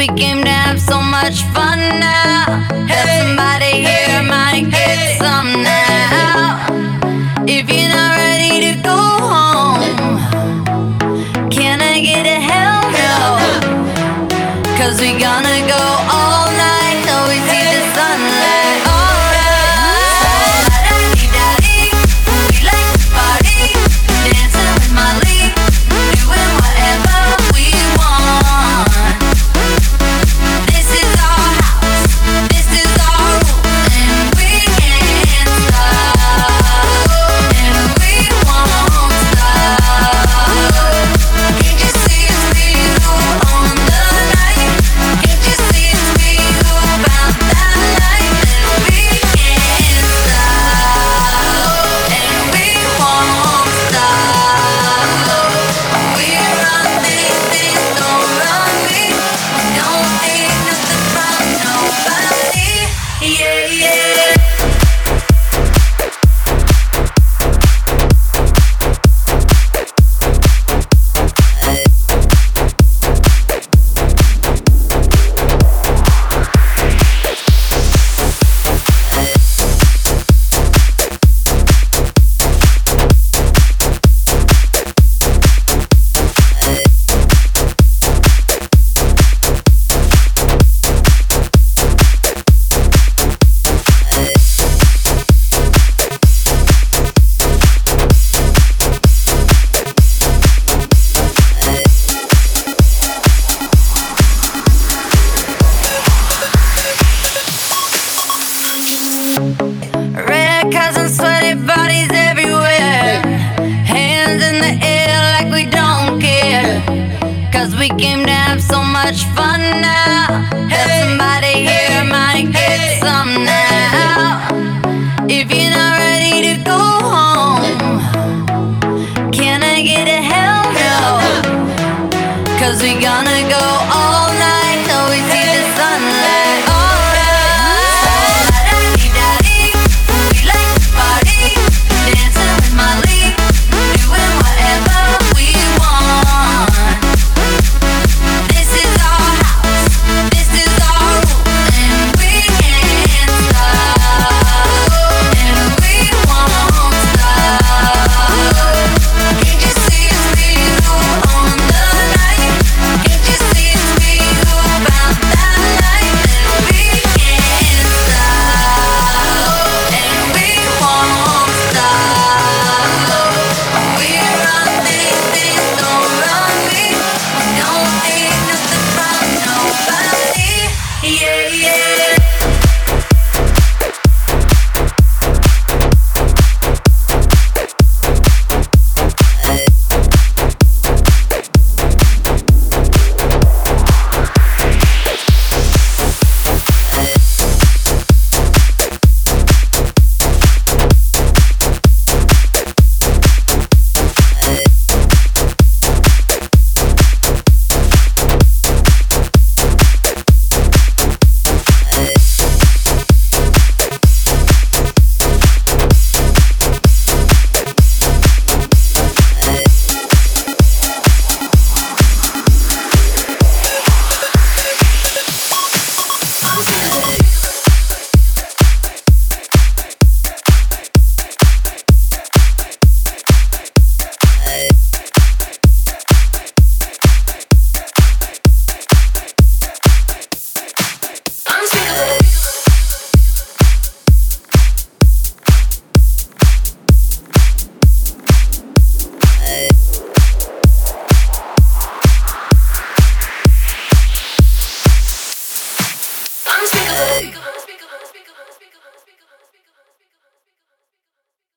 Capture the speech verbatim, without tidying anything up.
we came to have so much fun now. Have somebody here, might get some now. If you're not ready to go home, can I get a hell no? Cause we gonna go all night till we see the sunlight. Alright, we like to party, dancing with Molly, doing whatever we want. This is our house, this is our rule, and we can't stop, and we won't stop. Can't you see us feel on the night? Can't you see us feel about that life? And we can't stop, and we won't stop. We run these things, don't run me. Don't need nothing from nobody. Yeah, yeah. Red cars and sweaty bodies everywhere, hands in the air like we don't care. Cause we came to have so much fun now. Have somebody here, might get some now. If you're not ready to go home, can I get a hell no? Cause we gonna go all night till we see the sunlight. Alright, we like to party, dancing with Molly, doing whatever we want. This is our house, this is our rule, and we can't stop, and we won't stop. Can't you see us feel on the night? Can't you see us feel about that life? And we can't stop, and we won't stop. We run these things, don't run me. Don't need nothing from nobody. Yeah, yeah.